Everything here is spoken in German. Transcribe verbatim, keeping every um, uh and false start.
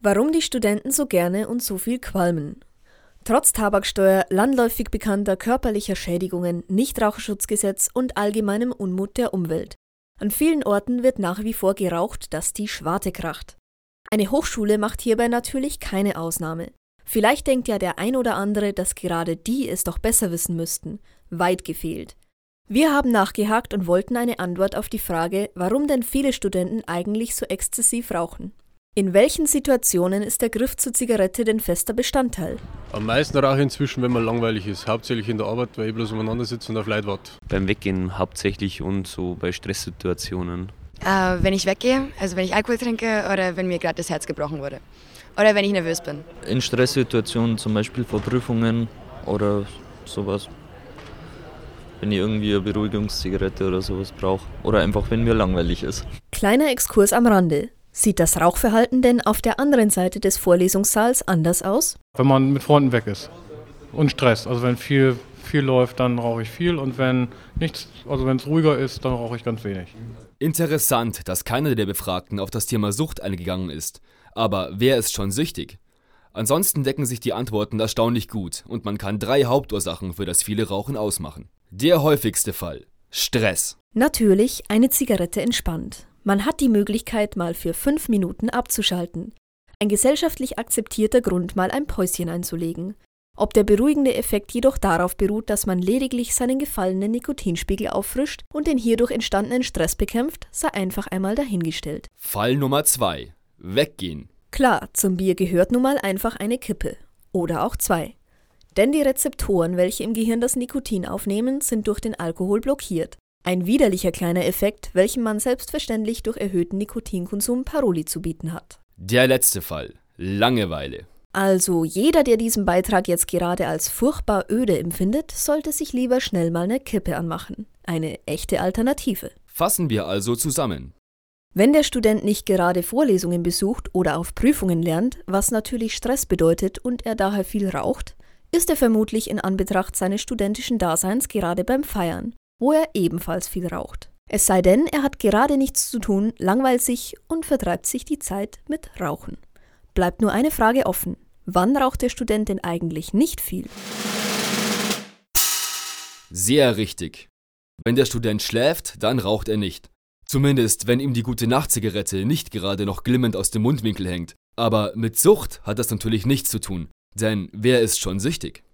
Warum die Studenten so gerne und so viel qualmen. Trotz Tabaksteuer, landläufig bekannter körperlicher Schädigungen, Nichtraucherschutzgesetz und allgemeinem Unmut der Umwelt. An vielen Orten wird nach wie vor geraucht, dass die Schwarte kracht. Eine Hochschule macht hierbei natürlich keine Ausnahme. Vielleicht denkt ja der ein oder andere, dass gerade die es doch besser wissen müssten. Weit gefehlt. Wir haben nachgehakt und wollten eine Antwort auf die Frage, warum denn viele Studenten eigentlich so exzessiv rauchen. In welchen Situationen ist der Griff zur Zigarette denn fester Bestandteil? Am meisten rauche ich inzwischen, wenn man langweilig ist. Hauptsächlich in der Arbeit, weil ich bloß umeinander sitze und auf Leute warte. Beim Weggehen hauptsächlich und so bei Stresssituationen. Äh, wenn ich weggehe, also wenn ich Alkohol trinke oder wenn mir gerade das Herz gebrochen wurde. Oder wenn ich nervös bin. In Stresssituationen, zum Beispiel vor Prüfungen oder sowas. Wenn ich irgendwie eine Beruhigungszigarette oder sowas brauche. Oder einfach, wenn mir langweilig ist. Kleiner Exkurs am Rande. Sieht das Rauchverhalten denn auf der anderen Seite des Vorlesungssaals anders aus? Wenn man mit Freunden weg ist und Stress. Also wenn viel, viel läuft, dann rauche ich viel und wenn nichts, also wenn es ruhiger ist, dann rauche ich ganz wenig. Interessant, dass keiner der Befragten auf das Thema Sucht eingegangen ist. Aber wer ist schon süchtig? Ansonsten decken sich die Antworten erstaunlich gut und man kann drei Hauptursachen für das viele Rauchen ausmachen. Der häufigste Fall: Stress. Natürlich, eine Zigarette entspannt. Man hat die Möglichkeit, mal für fünf Minuten abzuschalten. Ein gesellschaftlich akzeptierter Grund, mal ein Päuschen einzulegen. Ob der beruhigende Effekt jedoch darauf beruht, dass man lediglich seinen gefallenen Nikotinspiegel auffrischt und den hierdurch entstandenen Stress bekämpft, sei einfach einmal dahingestellt. Fall Nummer zwei: Weggehen. Klar, zum Bier gehört nun mal einfach eine Kippe. Oder auch zwei. Denn die Rezeptoren, welche im Gehirn das Nikotin aufnehmen, sind durch den Alkohol blockiert. Ein widerlicher kleiner Effekt, welchen man selbstverständlich durch erhöhten Nikotinkonsum Paroli zu bieten hat. Der letzte Fall: Langeweile. Also jeder, der diesen Beitrag jetzt gerade als furchtbar öde empfindet, sollte sich lieber schnell mal eine Kippe anmachen. Eine echte Alternative. Fassen wir also zusammen. Wenn der Student nicht gerade Vorlesungen besucht oder auf Prüfungen lernt, was natürlich Stress bedeutet und er daher viel raucht, ist er vermutlich in Anbetracht seines studentischen Daseins gerade beim Feiern, wo er ebenfalls viel raucht. Es sei denn, er hat gerade nichts zu tun, langweilt sich und vertreibt sich die Zeit mit Rauchen. Bleibt nur eine Frage offen. Wann raucht der Student denn eigentlich nicht viel? Sehr richtig. Wenn der Student schläft, dann raucht er nicht. Zumindest, wenn ihm die gute Nachtzigarette nicht gerade noch glimmend aus dem Mundwinkel hängt. Aber mit Sucht hat das natürlich nichts zu tun. Denn wer ist schon süchtig?